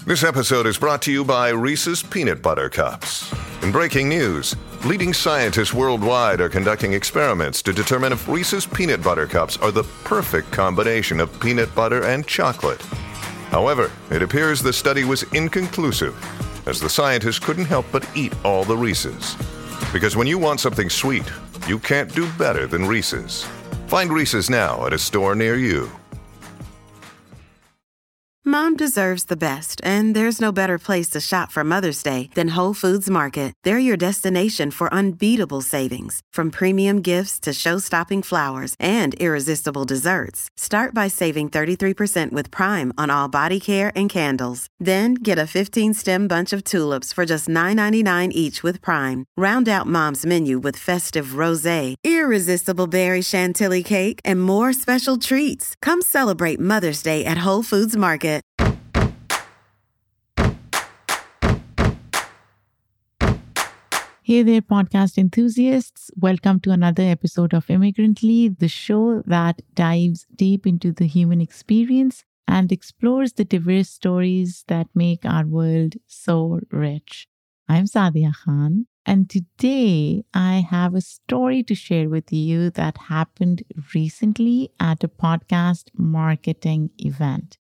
This episode is brought to you by Reese's Peanut Butter Cups. In breaking news, leading scientists worldwide are conducting experiments to determine if Reese's Peanut Butter Cups are the perfect combination of peanut butter and chocolate. However, it appears the study was inconclusive, as the scientists couldn't help but eat all the Reese's. Because when you want something sweet, you can't do better than Reese's. Find Reese's now at a store near you. Mom deserves the best, and there's no better place to shop for Mother's Day than Whole Foods Market. They're your destination for unbeatable savings, from premium gifts to show-stopping flowers and irresistible desserts. Start by saving 33% with Prime on all body care and candles. Then get a 15-stem bunch of tulips for just $9.99 each with Prime. Round out Mom's menu with festive rosé, irresistible berry chantilly cake, and more special treats. Come celebrate Mother's Day at Whole Foods Market. Hey there, podcast enthusiasts. Welcome to another episode of Immigrantly, the show that dives deep into the human experience and explores the diverse stories that make our world so rich. I'm Sadia Khan, and today I have a story to share with you that happened recently at a podcast marketing event.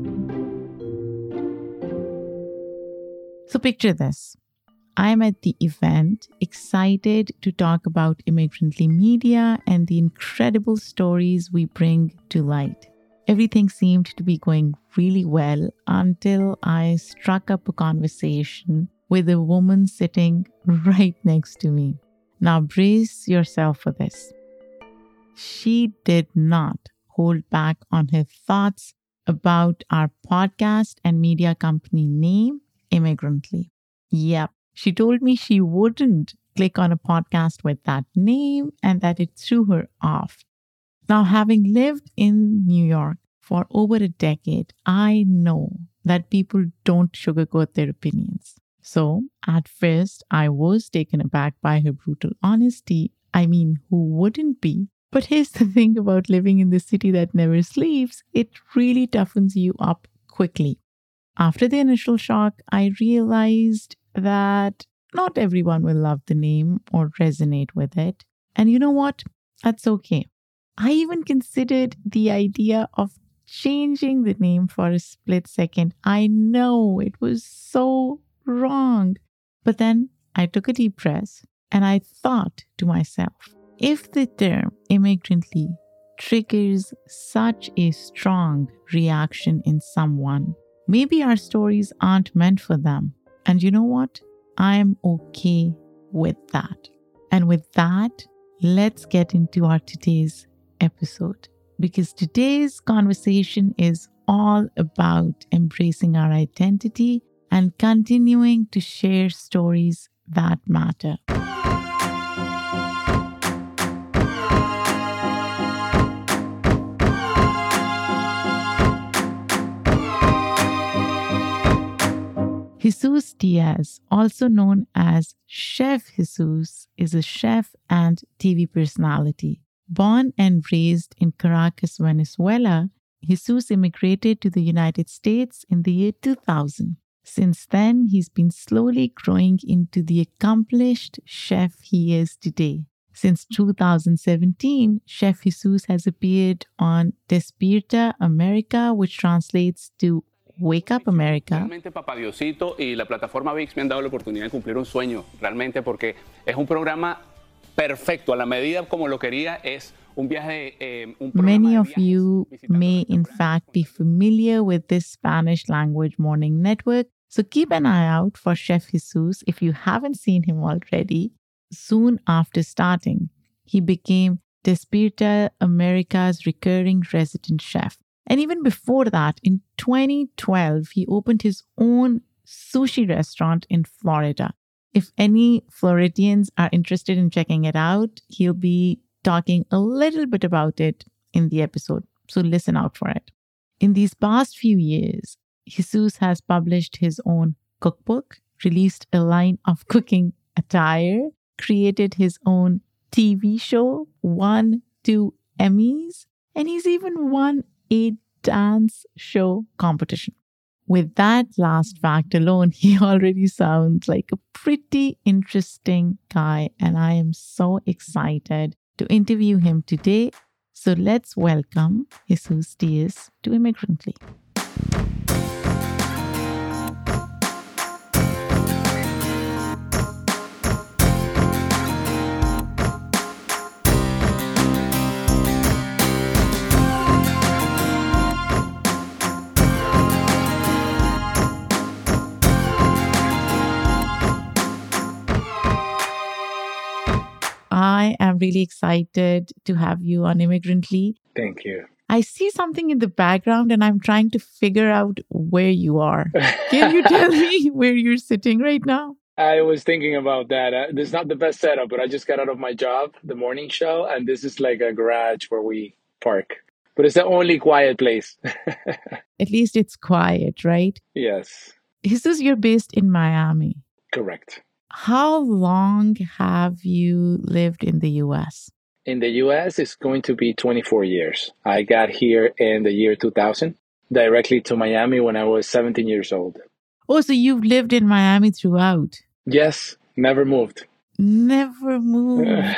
So picture this. I'm at the event, excited to talk about Immigrantly Media and the incredible stories we bring to light. Everything seemed to be going really well until I struck up a conversation with a woman sitting right next to me. Now brace yourself for this. She did not hold back on her thoughts about our podcast and media company name, Immigrantly. Yep. She told me she wouldn't click on a podcast with that name and that it threw her off. Now, having lived in New York for over a decade, I know that people don't sugarcoat their opinions. So, at first, I was taken aback by her brutal honesty. I mean, who wouldn't be? But here's the thing about living in the city that never sleeps. It really toughens you up quickly. After the initial shock, I realized that not everyone will love the name or resonate with it. And you know what? That's okay. I even considered the idea of changing the name for a split second. I know it was so wrong. But then I took a deep breath and I thought to myself, if the term immigrantly triggers such a strong reaction in someone, maybe our stories aren't meant for them. And you know what? I'm okay with that. And with that, let's get into our today's episode. Because today's conversation is all about embracing our identity and continuing to share stories that matter. Jesus Diaz, also known as Chef Jesus, is a chef and TV personality. Born and raised in Caracas, Venezuela, Jesus immigrated to the United States in the year 2000. Since then, he's been slowly growing into the accomplished chef he is today. Since 2017, Chef Jesus has appeared on Despierta America, which translates to Wake Up America. Realmente Papá Diosito y la plataforma VIX me han dado la oportunidad de cumplir un sueño, realmente, porque es un programa perfecto, a la medida como lo quería, es un viaje, un programa Many de of viajes, you visitando may in restaurantes, fact be familiar with this Spanish language morning network, so keep an eye out for Chef Jesus if you haven't seen him already. Soon after starting, he became Despierta America's recurring resident chef. And even before that, in 2012, he opened his own sushi restaurant in Florida. If any Floridians are interested in checking it out, he'll be talking a little bit about it in the episode. So listen out for it. In these past few years, Jesus has published his own cookbook, released a line of cooking attire, created his own TV show, won 2 Emmys, and he's even won a dance show competition. With that last fact alone, he already sounds like a pretty interesting guy, and I am so excited to interview him today. So let's welcome Jesus Diaz to Immigrantly. I am really excited to have you on Immigrantly. Thank you. I see something in the background and I'm trying to figure out where you are. Can you tell me where you're sitting right now? I was thinking about that. This is not the best setup, but I just got out of my job, the morning show, and this is like a garage where we park. But it's the only quiet place. At least it's quiet, right? Yes. Jesus, you're based in Miami. Correct. How long have you lived in the US? In the US, it's going to be 24 years. I got here in the year 2000, directly to Miami when I was 17 years old. Oh, so you've lived in Miami throughout? Yes, never moved. Never moved.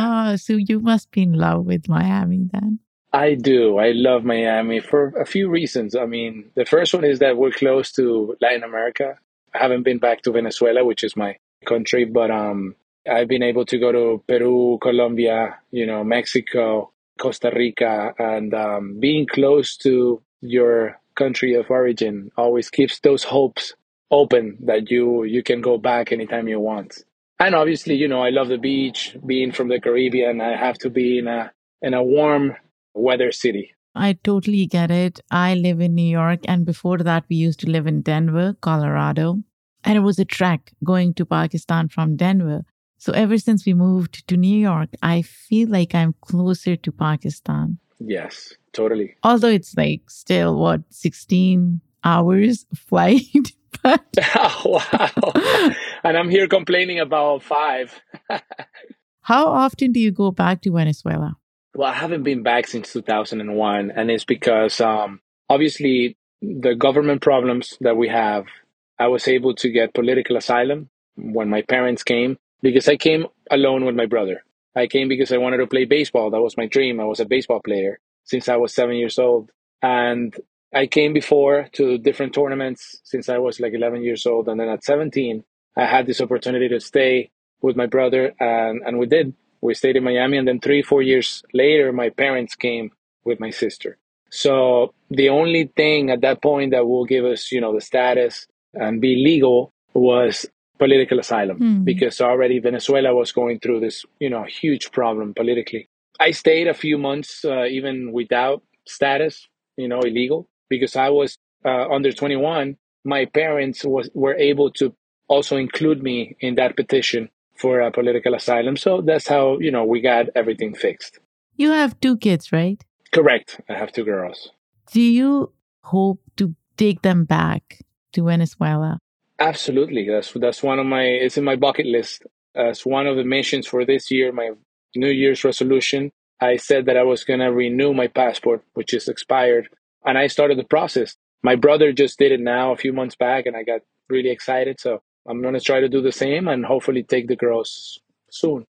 So you must be in love with Miami then. I do. I love Miami for a few reasons. I mean, the first one is that we're close to Latin America. I haven't been back to Venezuela, which is my country, but I've been able to go to Peru, Colombia, Mexico, Costa Rica, and being close to your country of origin always keeps those hopes open that you can go back anytime you want. And obviously, I love the beach. Being from the Caribbean, I have to be in a warm weather city. I totally get it. I live in New York, and before that, we used to live in Denver, Colorado. And it was a trek going to Pakistan from Denver. So ever since we moved to New York, I feel like I'm closer to Pakistan. Yes, totally. Although it's like still, 16 hours flight? But... Oh, wow. And I'm here complaining about 5. How often do you go back to Venezuela? Well, I haven't been back since 2001. And it's because obviously the government problems that we have, I was able to get political asylum when my parents came because I came alone with my brother. I came because I wanted to play baseball. That was my dream. I was a baseball player since I was 7 years old. And I came before to different tournaments since I was like 11 years old. And then at 17, I had this opportunity to stay with my brother. And we did. We stayed in Miami. And then 3-4 years later, my parents came with my sister. So the only thing at that point that will give us, the status and be legal was political asylum because already Venezuela was going through this, huge problem politically. I stayed a few months even without status, illegal, because I was under 21. My parents were able to also include me in that petition for political asylum. So that's how, we got everything fixed. You have 2 kids, right? Correct. I have 2 girls. Do you hope to take them back to Venezuela? Absolutely. That's one of it's in my bucket list. As one of the missions for this year, my New Year's resolution, I said that I was going to renew my passport, which is expired. And I started the process. My brother just did it now a few months back, and I got really excited. So I'm going to try to do the same and hopefully take the girls soon.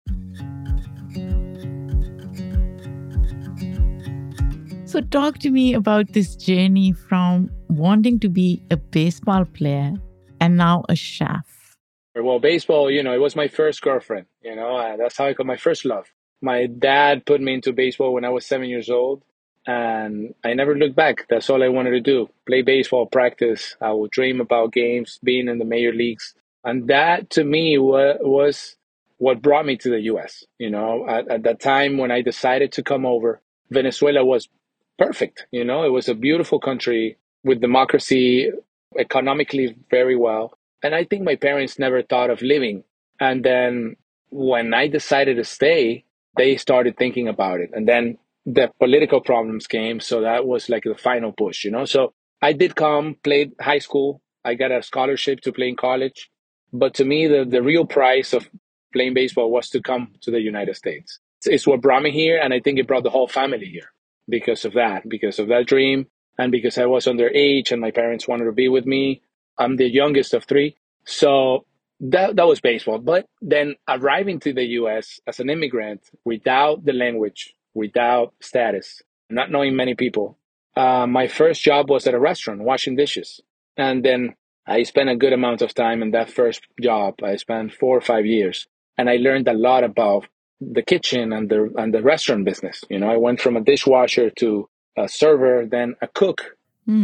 So talk to me about this journey from wanting to be a baseball player and now a chef. Well, baseball, it was my first girlfriend, that's how I got my first love. My dad put me into baseball when I was 7 years old, and I never looked back. That's all I wanted to do. Play baseball, practice. I would dream about games, being in the major leagues. And that, to me, was what brought me to the U.S. At that time when I decided to come over, Venezuela was perfect. It was a beautiful country with democracy, economically very well. And I think my parents never thought of leaving. And then when I decided to stay, they started thinking about it. And then the political problems came. So that was like the final push, So I did come, played high school. I got a scholarship to play in college. But to me, the real price of playing baseball was to come to the United States. It's what brought me here. And I think it brought the whole family here because of that dream. And because I was underage and my parents wanted to be with me, I'm the youngest of three. So that was baseball. But then arriving to the US as an immigrant without the language, without status, not knowing many people, my first job was at a restaurant washing dishes. And then I spent a good amount of time in that first job. I spent 4 or 5 years, and I learned a lot about the kitchen and the restaurant business. You know, I went from a dishwasher to a server, then a cook.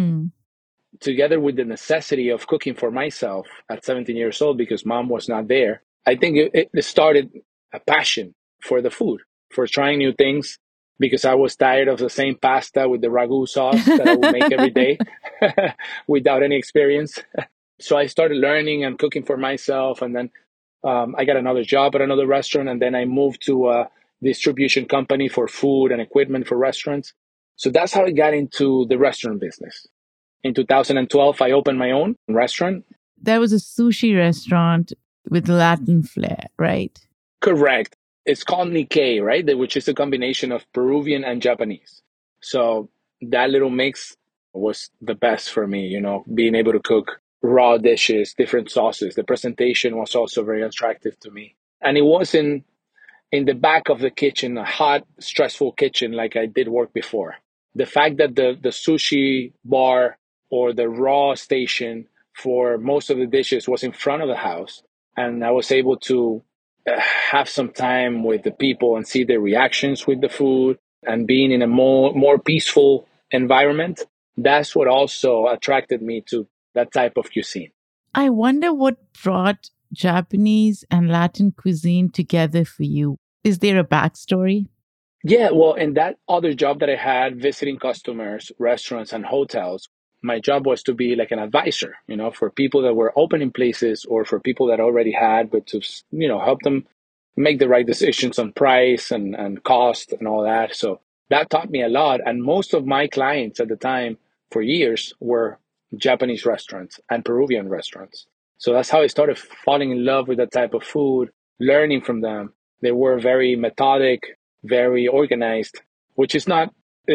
Together with the necessity of cooking for myself at 17 years old because mom was not there, I think it started a passion for the food, for trying new things, because I was tired of the same pasta with the ragu sauce that I would make every day without any experience. So I started learning and cooking for myself. And then I got another job at another restaurant. And then I moved to a distribution company for food and equipment for restaurants. So that's how I got into the restaurant business. In 2012, I opened my own restaurant. That was a sushi restaurant with Latin flair, right? Correct. It's called Nikkei, right? Which is a combination of Peruvian and Japanese. So that little mix was the best for me, you know, being able to cook raw dishes, different sauces. The presentation was also very attractive to me. And it wasn't in the back of the kitchen, a hot, stressful kitchen like I did work before. The fact that the sushi bar or the raw station for most of the dishes was in front of the house, and I was able to have some time with the people and see their reactions with the food and being in a more peaceful environment, that's what also attracted me to that type of cuisine. I wonder what brought Japanese and Latin cuisine together for you. Is there a backstory? Yeah, well, in that other job that I had, visiting customers, restaurants, and hotels, my job was to be like an advisor, you know, for people that were opening places or for people that already had, but to, you know, help them make the right decisions on price and cost and all that. So that taught me a lot. And most of my clients at the time for years were Japanese restaurants and Peruvian restaurants. So that's how I started falling in love with that type of food, learning from them. They were very methodic, very organized, which is not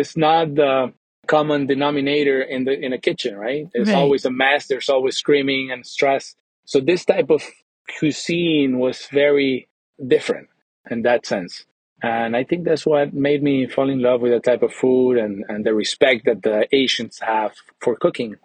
the common denominator in a kitchen, right? There's always a mess, there's always screaming and stress. So this type of cuisine was very different in that sense. And I think that's what made me fall in love with that type of food and the respect that the Asians have for cooking.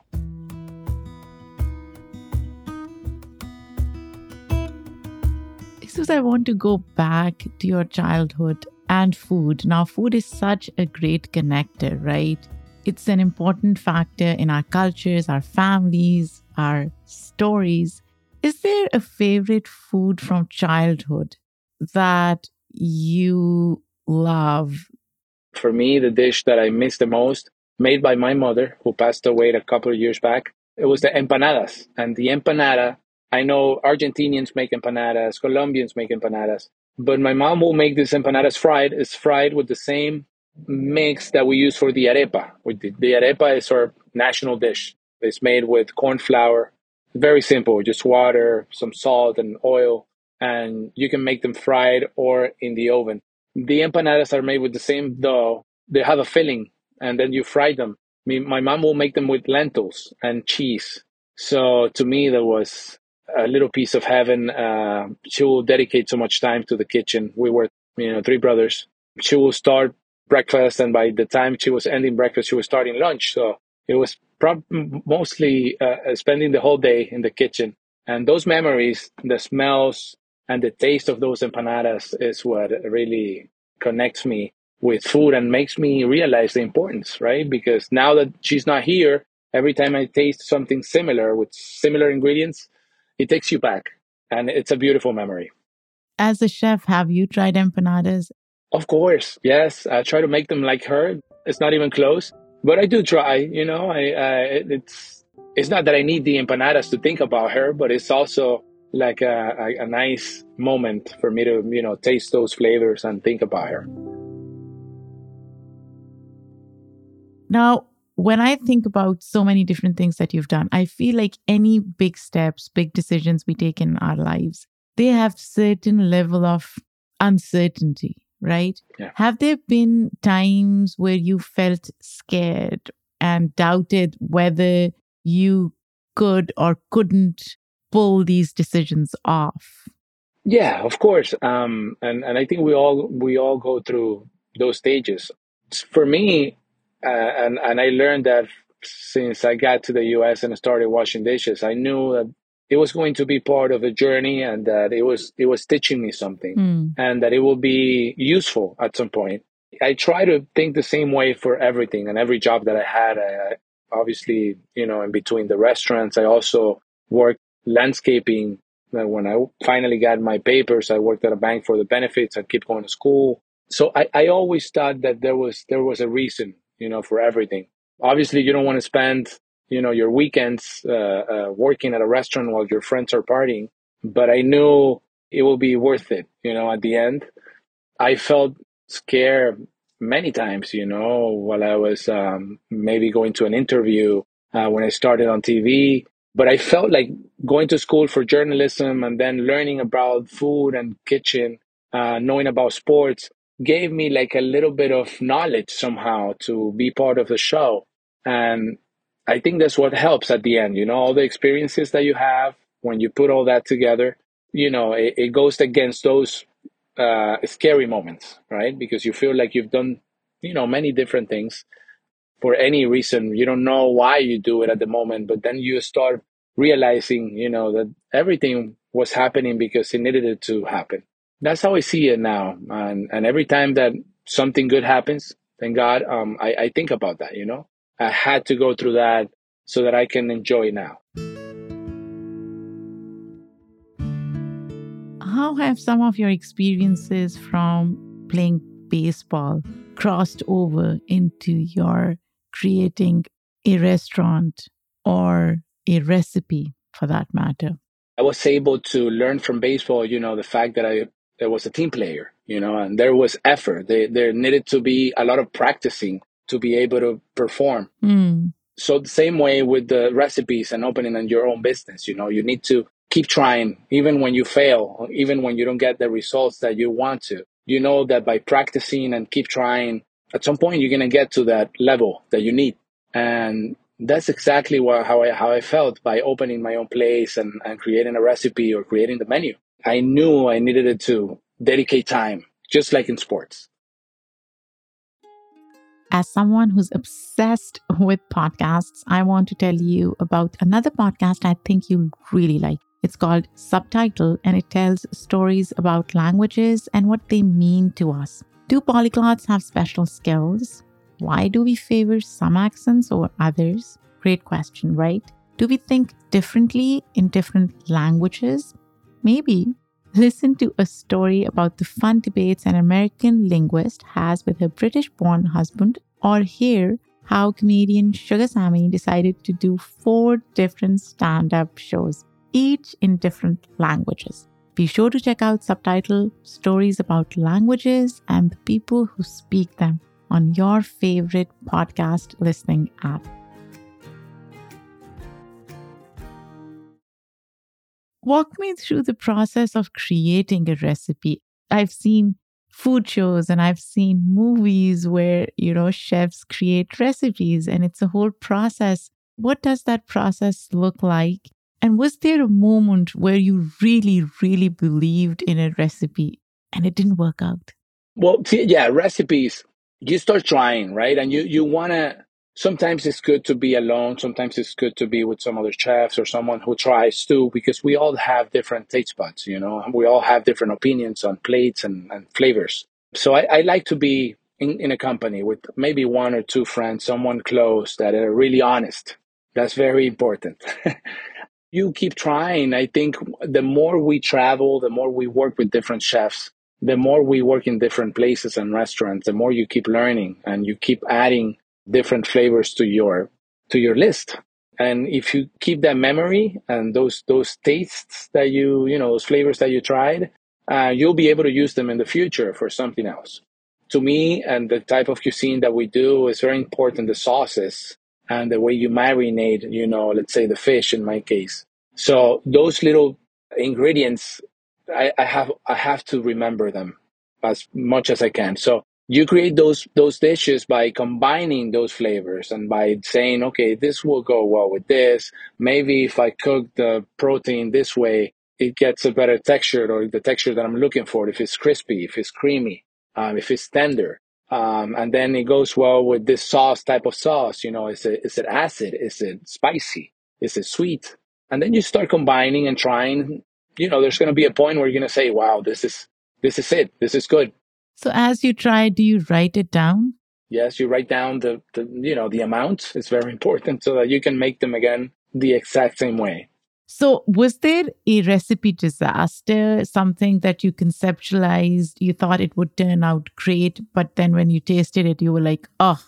So I want to go back to your childhood and food. Now, food is such a great connector, right? It's an important factor in our cultures, our families, our stories. Is there a favorite food from childhood that you love? For me, the dish that I miss the most, made by my mother, who passed away a couple of years back, it was the empanadas. And the empanada, I know Argentinians make empanadas, Colombians make empanadas, but my mom will make these empanadas fried. It's fried with the same mix that we use for the arepa. The arepa is our national dish. It's made with corn flour. Very simple, just water, some salt and oil, and you can make them fried or in the oven. The empanadas are made with the same dough. They have a filling, and then you fry them. My mom will make them with lentils and cheese. So to me, that was a little piece of heaven. She will dedicate so much time to the kitchen. We were, 3 brothers. She will start breakfast, and by the time she was ending breakfast, she was starting lunch. So it was mostly spending the whole day in the kitchen. And those memories, the smells and the taste of those empanadas is what really connects me with food and makes me realize the importance, right? Because now that she's not here, every time I taste something similar with similar ingredients, it takes you back. And it's a beautiful memory. As a chef, have you tried empanadas? Of course, yes. I try to make them like her. It's not even close, but I do try. It's not that I need the empanadas to think about her, but it's also like a nice moment for me to, taste those flavors and think about her. Now, when I think about so many different things that you've done, I feel like any big steps, big decisions we take in our lives, they have certain level of uncertainty, right? Yeah. Have there been times where you felt scared and doubted whether you could or couldn't pull these decisions off? Yeah, of course. And I think we all go through those stages. For me, and I learned that since I got to the U.S. and started washing dishes, I knew that it was going to be part of a journey, and that it was teaching me something, and that it will be useful at some point. I try to think the same way for everything and every job that I had. Obviously, in between the restaurants, I also worked landscaping. When I finally got my papers, I worked at a bank for the benefits. I kept going to school. So I always thought that there was a reason, for everything. Obviously, you don't want to spend, your weekends working at a restaurant while your friends are partying. But I knew it will be worth it, at the end. I felt scared many times, while I was maybe going to an interview when I started on TV. But I felt like going to school for journalism and then learning about food and kitchen, knowing about sports, gave me like a little bit of knowledge somehow to be part of the show. And I think that's what helps at the end, all the experiences that you have when you put all that together, it goes against those scary moments, right? Because you feel like you've done, many different things for any reason. You don't know why you do it at the moment, but then you start realizing, that everything was happening because it needed it to happen. That's how I see it now. And every time that something good happens, thank God, I think about that, I had to go through that so that I can enjoy now. How have some of your experiences from playing baseball crossed over into your creating a restaurant or a recipe for that matter? I was able to learn from baseball, the fact that I was a team player, and there was effort. There needed to be a lot of practicing to be able to perform. So the same way with the recipes and opening your own business, you need to keep trying, even when you fail, even when you don't get the results that you want to. You know that by practicing and keep trying, at some point you're going to get to that level that you need. And that's exactly how I felt by opening my own place and creating a recipe or creating the menu. I knew I needed it to dedicate time, just like in sports. As someone who's obsessed with podcasts, I want to tell you about another podcast I think you'll really like. It's called Subtitle, and it tells stories about languages and what they mean to us. Do polyglots have special skills? Why do we favor some accents over others? Great question, right? Do we think differently in different languages? Maybe. Listen to a story about the fun debates an American linguist has with her British-born husband, or hear how comedian Sugar Sammy decided to do 4 different stand-up shows, each in different languages. Be sure to check out Subtitle, stories about languages and the people who speak them, on your favorite podcast listening app. Walk me through the process of creating a recipe. I've seen food shows and I've seen movies where, chefs create recipes and it's a whole process. What does that process look like? And was there a moment where you really, really believed in a recipe and it didn't work out? Well, yeah, recipes, you start trying, right? And you want to, sometimes it's good to be alone. Sometimes it's good to be with some other chefs or someone who tries too, because we all have different taste buds, we all have different opinions on plates and flavors. So I like to be in a company with maybe 1 or 2 friends, someone close that are really honest. That's very important. You keep trying. I think the more we travel, the more we work with different chefs, the more we work in different places and restaurants, the more you keep learning and you keep adding different flavors to your list. And if you keep that memory and those tastes that those flavors that you tried, you'll be able to use them in the future for something else. To me, and the type of cuisine that we do, is very important, the sauces and the way you marinate, let's say the fish in my case. So those little ingredients, I have to remember them as much as I can. So You create those dishes by combining those flavors and by saying, okay, this will go well with this. Maybe if I cook the protein this way, it gets a better texture, or the texture that I'm looking for. If it's crispy, if it's creamy, if it's tender, and then it goes well with this sauce type of sauce. Is it acid? Is it spicy? Is it sweet? And then you start combining and trying. There's going to be a point where you're going to say, wow, this is it. This is good. So as you try, do you write it down? Yes, you write down the amount. It's very important so that you can make them again the exact same way. So was there a recipe disaster, something that you conceptualized, you thought it would turn out great, but then when you tasted it, you were like, oh,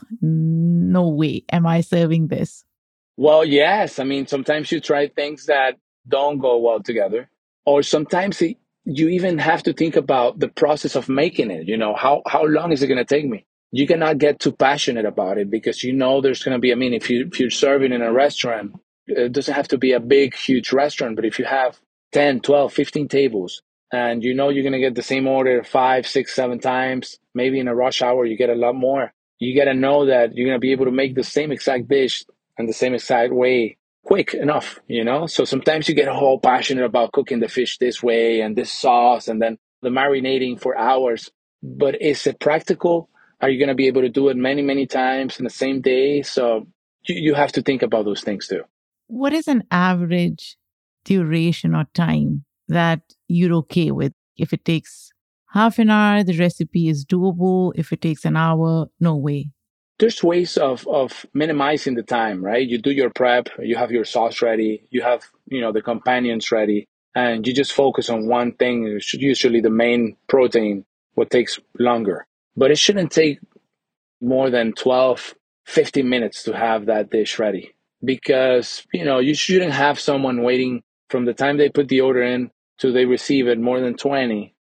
no way, am I serving this? Well, yes. I mean, sometimes you try things that don't go well together, or sometimes you even have to think about the process of making it. How long is it going to take me? You cannot get too passionate about it because there's going to be, if you're serving in a restaurant, it doesn't have to be a big, huge restaurant, but if you have 10, 12, 15 tables and you're going to get the same order 5, 6, 7 times, maybe in a rush hour, you get a lot more. You got to know that you're going to be able to make the same exact dish and the same exact way quick enough, So sometimes you get all passionate about cooking the fish this way and this sauce and then the marinating for hours. But is it practical? Are you going to be able to do it many, many times in the same day? So you have to think about those things too. What is an average duration or time that you're okay with? If it takes half an hour, the recipe is doable. If it takes an hour, no way. There's ways of minimizing the time, right? You do your prep, you have your sauce ready, you have, the companions ready, and you just focus on one thing, usually the main protein, what takes longer. But it shouldn't take more than 12, 15 minutes to have that dish ready because, you shouldn't have someone waiting from the time they put the order in to they receive it more than 20,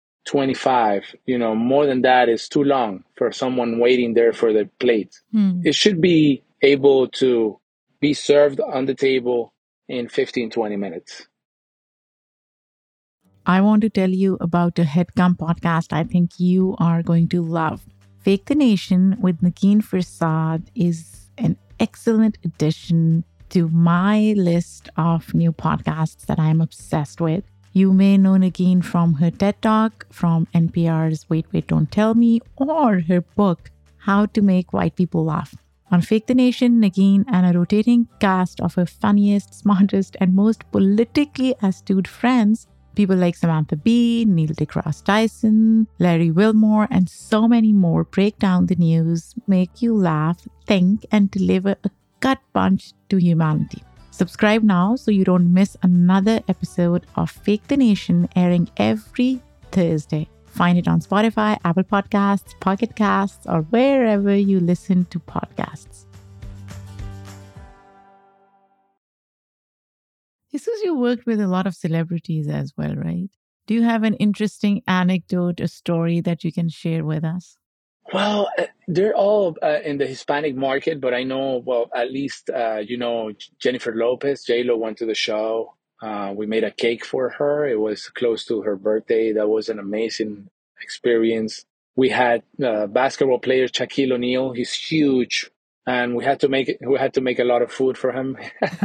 25. More than that is too long for someone waiting there for the plate. It should be able to be served on the table in 15, 20 minutes. I want to tell you about a HeadCom podcast I think you are going to love. Fake the Nation with Negin Farsad is an excellent addition to my list of new podcasts that I'm obsessed with. You may know Negin from her TED Talk, from NPR's Wait, Wait, Don't Tell Me, or her book, How to Make White People Laugh. On Fake the Nation, Negin and a rotating cast of her funniest, smartest, and most politically astute friends, people like Samantha Bee, Neil deGrasse Tyson, Larry Wilmore, and so many more break down the news, make you laugh, think, and deliver a gut punch to humanity. Subscribe now so you don't miss another episode of Fake the Nation airing every Thursday. Find it on Spotify, Apple Podcasts, Pocket Casts, or wherever you listen to podcasts. Jesus, you worked with a lot of celebrities as well, right? Do you have an interesting anecdote or story that you can share with us? Well, they're all in the Hispanic market, but I know, at least, Jennifer Lopez, J-Lo went to the show. We made a cake for her. It was close to her birthday. That was an amazing experience. We had basketball player Shaquille O'Neal. He's huge, and we had to make a lot of food for him.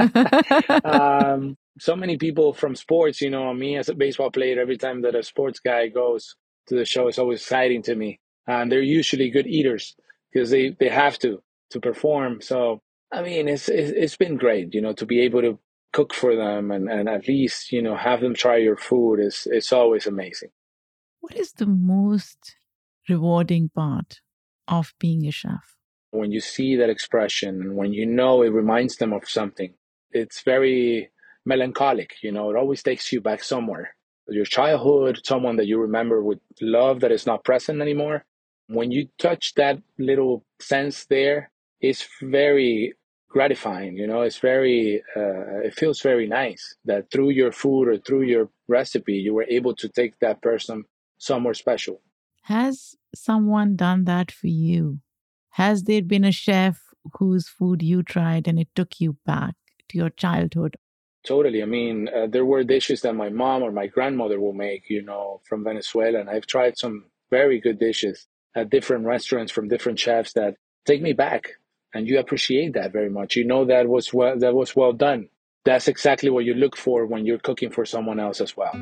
So many people from sports, me as a baseball player, every time that a sports guy goes to the show, it's always exciting to me. And they're usually good eaters because they have to perform. So, it's been great, to be able to cook for them and at least, have them try your food it's always amazing. What is the most rewarding part of being a chef? When you see that expression, when it reminds them of something, it's very melancholic, it always takes you back somewhere. Your childhood, someone that you remember with love that is not present anymore. When you touch that little sense there, it's very gratifying, it's very, it feels very nice that through your food or through your recipe, you were able to take that person somewhere special. Has someone done that for you? Has there been a chef whose food you tried and it took you back to your childhood? Totally. There were dishes that my mom or my grandmother will make, from Venezuela, and I've tried some very good dishes. at different restaurants from different chefs that take me back, and you appreciate that very much. You know that was well done. That's exactly what you look for when you're cooking for someone else as well.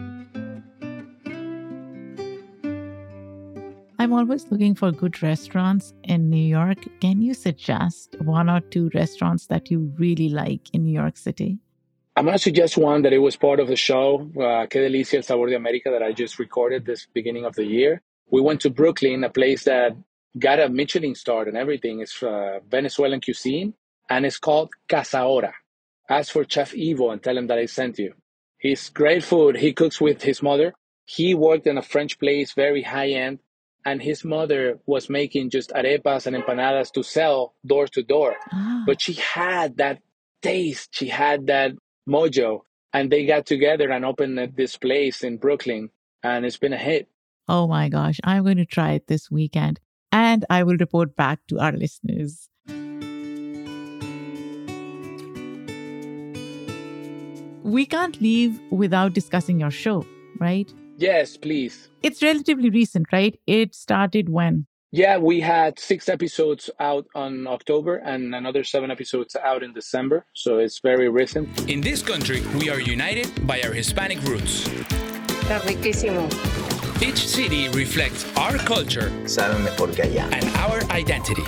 I'm always looking for good restaurants in New York. Can you suggest one or two restaurants that you really like in New York City? I'm going to suggest one that it was part of the show, Que Delicia, El Sabor de América, that I just recorded this beginning of the year. We went to Brooklyn, a place that got a Michelin star and everything. It's Venezuelan cuisine, and it's called Casa Hora. Ask for Chef Ivo and tell him that I sent you. He's great food. He cooks with his mother. He worked in a French place, very high-end, and his mother was making just arepas and empanadas to sell door to door. But she had that taste. She had that mojo, and they got together and opened this place in Brooklyn, and it's been a hit. Oh my gosh, I'm going to try it this weekend, and I will report back to our listeners. We can't leave without discussing your show, right? Yes, please. It's relatively recent, right? It started when? Yeah, we had 6 episodes out on October and another 7 episodes out in December. So it's very recent. In this country, we are united by our Hispanic roots. Está riquísimo. Each city reflects our culture Saben mejor que allá. and our identity.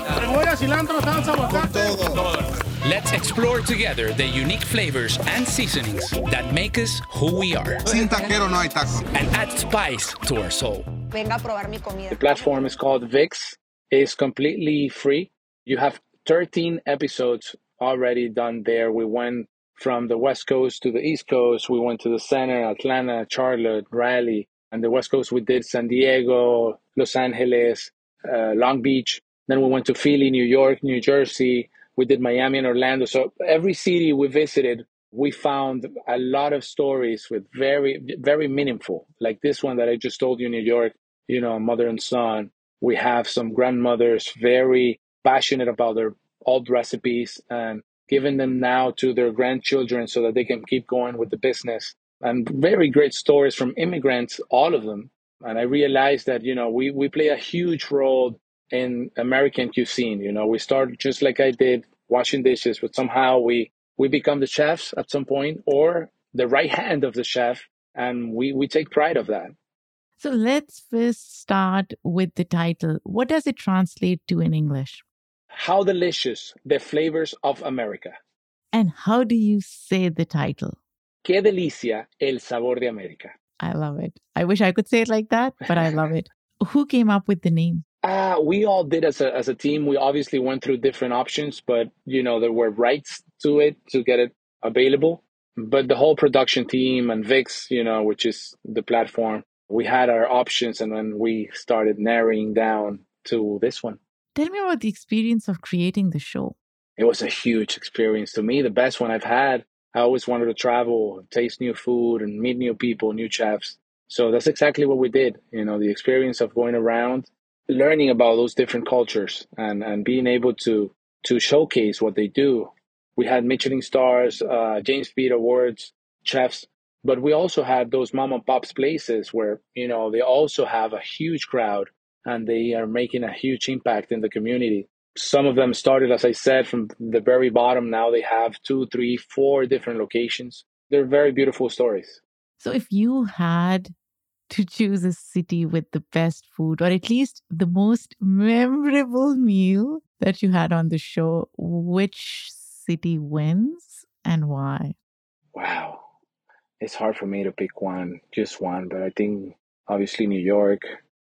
Let's explore together the unique flavors and seasonings that make us who we are. Sin taquero no hay taco. And add spice to our soul. Venga a probar mi comida. The platform is called VIX. It's completely free. You have 13 episodes already done there. We went from the West Coast to the East Coast. We went to the center, Atlanta, Charlotte, Raleigh. And the West Coast, we did San Diego, Los Angeles, Long Beach. Then we went to Philly, New York, New Jersey. We did Miami and Orlando. So every city we visited, we found a lot of stories with very, very meaningful. Like this one that I just told you, New York, you know, mother and son. We have some grandmothers very passionate about their old recipes and giving them now to their grandchildren so that they can keep going with the business. And very great stories from immigrants, all of them. And I realized that, you know, we play a huge role in American cuisine. You know, we started just like I did, washing dishes, but somehow we become the chefs at some point or the right hand of the chef. And we take pride of that. So let's first start with the title. What does it translate to in English? How delicious, the flavors of America. And how do you say the title? Qué delicia, el sabor de América. I love it. I wish I could say it like that, but I love it. Who came up with the name? We all did as a team. We obviously went through different options, but, you know, there were rights to it to get it available. But the whole production team and VIX, you know, which is the platform, we had our options, and then we started narrowing down to this one. Tell me about the experience of creating the show. It was a huge experience. To me, the best one I've had. I always wanted to travel, taste new food, and meet new people, new chefs. So that's exactly what we did. You know, the experience of going around, learning about those different cultures and being able to showcase what they do. We had Michelin stars, James Beard Awards, chefs, but we also had those mom and pops places where, you know, they also have a huge crowd and they are making a huge impact in the community. Some of them started, as I said, from the very bottom. Now they have 2, 3, 4 different locations. They're very beautiful stories. So if you had to choose a city with the best food, or at least the most memorable meal that you had on the show, which city wins and why? Wow. It's hard for me to pick one, just one, but I think obviously New York,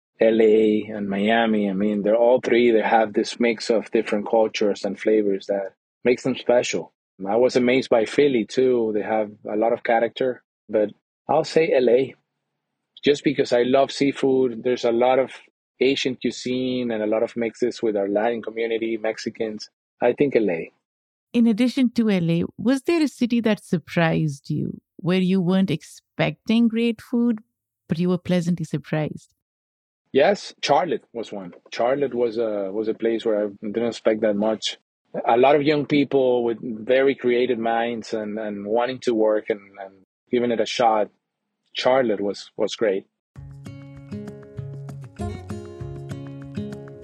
LA and Miami. I mean, they're all three. They have this mix of different cultures and flavors that makes them special. I was amazed by Philly too. They have a lot of character, but I'll say LA just because I love seafood. There's a lot of Asian cuisine and a lot of mixes with our Latin community, Mexicans. I think LA. In addition to LA, was there a city that surprised you where you weren't expecting great food, but you were pleasantly surprised? Yes, Charlotte was one. Charlotte was a place where I didn't expect that much. A lot of young people with very creative minds and wanting to work and giving it a shot. Charlotte was great.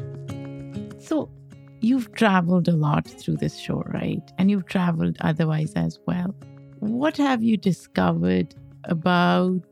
So you've traveled a lot through this show, right? And you've traveled otherwise as well. What have you discovered about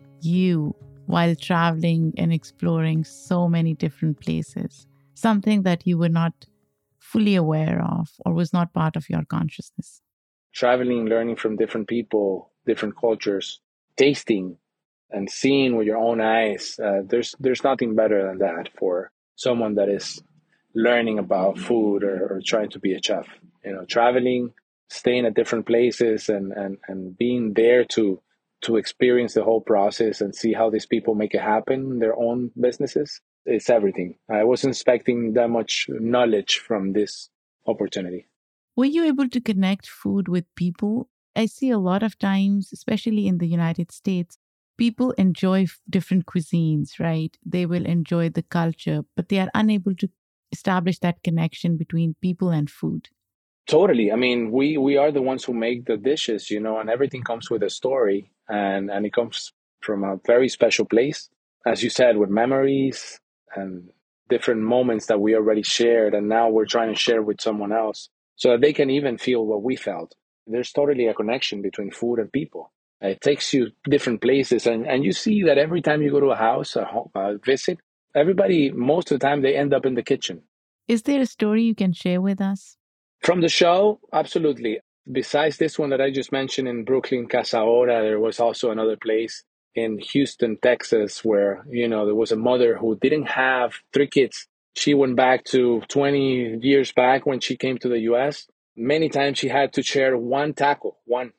you while traveling and exploring so many different places? Something that you were not fully aware of or was not part of your consciousness? Traveling, learning from different people, different cultures, tasting and seeing with your own eyes. There's nothing better than that for someone that is learning about food or trying to be a chef. Traveling, staying at different places and being there to experience the whole process and see how these people make it happen in their own businesses. It's everything. I wasn't expecting that much knowledge from this opportunity. Were you able to connect food with people? I see a lot of times, especially in the United States, people enjoy different cuisines, right? They will enjoy the culture, but they are unable to establish that connection between people and food. Totally. I mean, we are the ones who make the dishes, and everything comes with a story and it comes from a very special place. As you said, with memories and different moments that we already shared, and now we're trying to share with someone else so that they can even feel what we felt. There's totally a connection between food and people. It takes you different places, and you see that every time you go to a house, a visit, everybody, most of the time, they end up in the kitchen. Is there a story you can share with us? From the show, absolutely. Besides this one that I just mentioned in Brooklyn, Casa Hora, there was also another place in Houston, Texas, where, there was a mother who didn't have 3 kids. She went back to 20 years back when she came to the U.S. Many times she had to share one taco,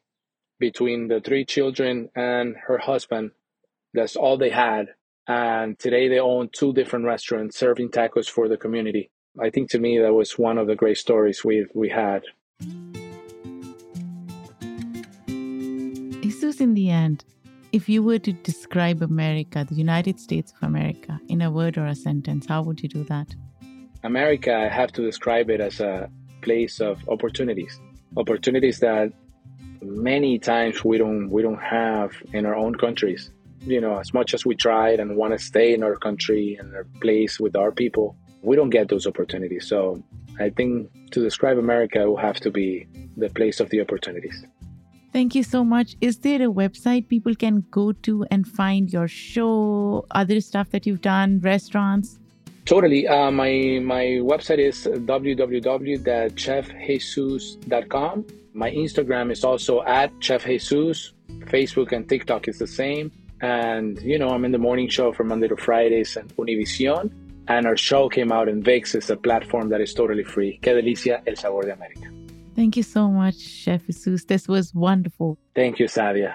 between the 3 children and her husband. That's all they had. And today they own 2 different restaurants serving tacos for the community. I think to me that was one of the great stories we had. Jesus, in the end, if you were to describe America, the United States of America, in a word or a sentence, how would you do that? America, I have to describe it as a place of opportunities. Opportunities that many times we don't have in our own countries. As much as we tried and want to stay in our country and our place with our people, we don't get those opportunities. So I think to describe America, it will have to be the place of the opportunities. Thank you so much. Is there a website people can go to and find your show, other stuff that you've done, restaurants? Totally. My website is www.chefjesus.com. My Instagram is also @chefjesus. Facebook and TikTok is the same. And, I'm in the morning show from Monday to Fridays at Univision. And our show came out in VIX. It's a platform that is totally free. Qué delicia, El Sabor de América. Thank you so much, Chef Jesus. This was wonderful. Thank you, Sadia.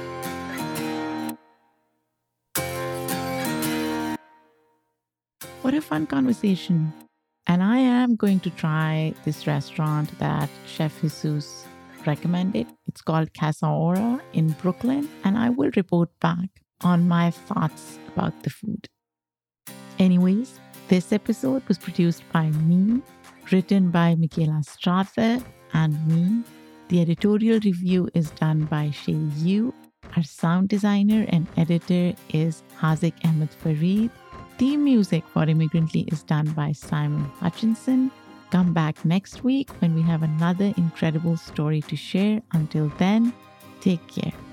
What a fun conversation. And I am going to try this restaurant that Chef Jesus recommended. It's called Casa Hora in Brooklyn. And I will report back on my thoughts about the food. Anyways, this episode was produced by me, written by Michaela Strother and me. The editorial review is done by Shay Yu. Our sound designer and editor is Hazik Ahmed Fareed. Theme music for Immigrantly is done by Simon Hutchinson. Come back next week when we have another incredible story to share. Until then, take care.